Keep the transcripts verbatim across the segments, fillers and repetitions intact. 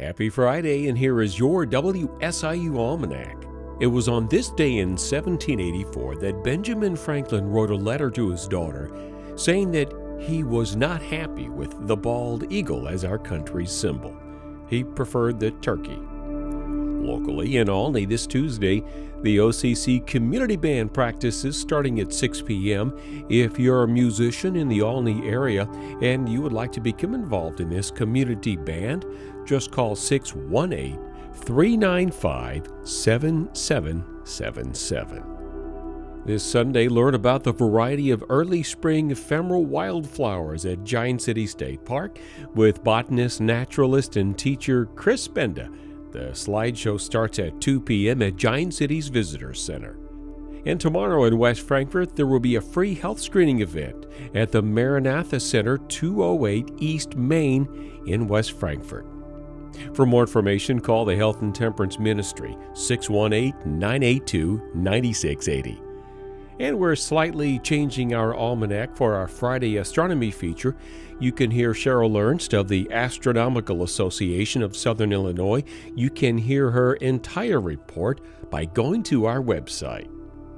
Happy Friday, and here is your W S I U Almanac. It was on this day in seventeen eighty-four that Benjamin Franklin wrote a letter to his daughter saying that he was not happy with the bald eagle as our country's symbol. He preferred the turkey. Locally in Olney this Tuesday, the O C C Community Band practices starting at six p.m. If you're a musician in the Olney area and you would like to become involved in this community band, just call six one eight, three nine five, seven seven seven seven. This Sunday, learn about the variety of early spring ephemeral wildflowers at Giant City State Park with botanist, naturalist, and teacher Chris Benda. The slideshow starts at two p.m. at Giant City's Visitor Center. And tomorrow in West Frankfort, there will be a free health screening event at the Maranatha Center, two oh eight East Main in West Frankfort. For more information, call the Health and Temperance Ministry, six one eight, nine eight two, nine six eight zero. And we're slightly changing our almanac for our Friday astronomy feature. You can hear Cheryl Ernst of the Astronomical Association of Southern Illinois. You can hear her entire report by going to our website.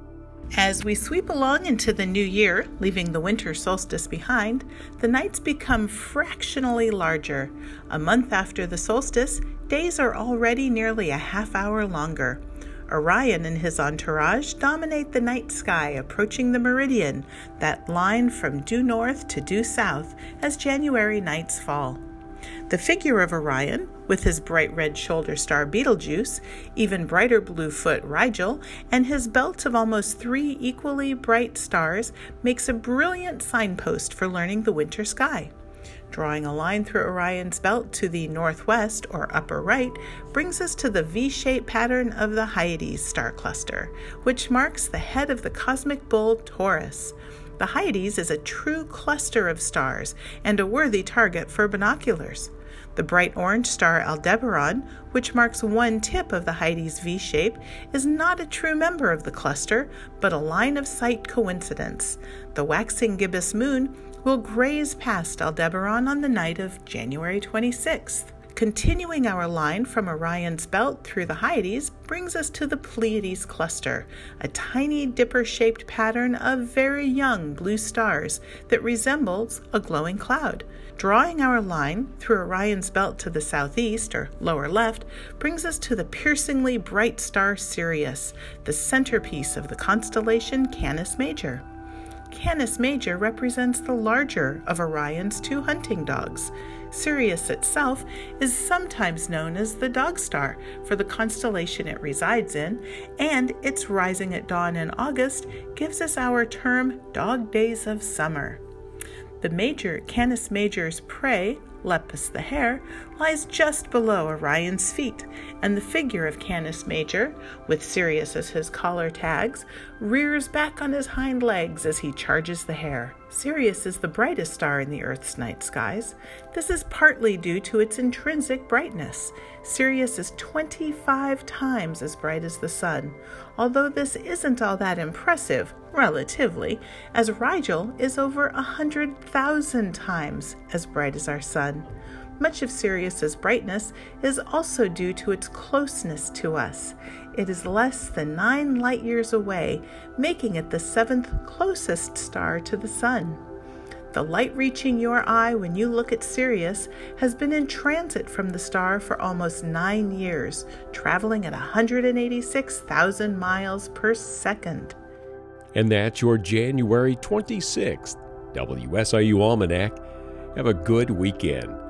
As we sweep along into the new year, leaving the winter solstice behind, the nights become fractionally larger. A month after the solstice, days are already nearly a half hour longer. Orion and his entourage dominate the night sky, approaching the meridian, that line from due north to due south as January nights fall. The figure of Orion, with his bright red shoulder star Betelgeuse, even brighter blue foot Rigel, and his belt of almost three equally bright stars, makes a brilliant signpost for learning the winter sky. Drawing a line through Orion's belt to the northwest or upper right brings us to the V-shaped pattern of the Hyades star cluster, which marks the head of the cosmic bull Taurus. The Hyades is a true cluster of stars and a worthy target for binoculars. The bright orange star Aldebaran, which marks one tip of the Hyades V-shape, is not a true member of the cluster, but a line-of-sight coincidence. The waxing gibbous moon will graze past Aldebaran on the night of January twenty-sixth. Continuing our line from Orion's belt through the Hyades brings us to the Pleiades cluster, a tiny dipper-shaped pattern of very young blue stars that resembles a glowing cloud. Drawing our line through Orion's belt to the southeast, or lower left, brings us to the piercingly bright star Sirius, the centerpiece of the constellation Canis Major. Canis Major represents the larger of Orion's two hunting dogs. Sirius itself is sometimes known as the Dog Star for the constellation it resides in, and its rising at dawn in August gives us our term Dog Days of Summer. The major Canis Major's prey, Lepus the hare, lies just below Orion's feet, and the figure of Canis Major, with Sirius as his collar tags, rears back on his hind legs as he charges the hare. Sirius is the brightest star in the Earth's night skies. This is partly due to its intrinsic brightness. Sirius is twenty-five times as bright as the sun, although this isn't all that impressive, relatively, as Rigel is over one hundred thousand times as bright as our sun. Much of Sirius's brightness is also due to its closeness to us. It is less than nine light years away, making it the seventh closest star to the sun. The light reaching your eye when you look at Sirius has been in transit from the star for almost nine years, traveling at one hundred eighty-six thousand miles per second. And that's your January twenty-sixth W S I U Almanac. Have a good weekend.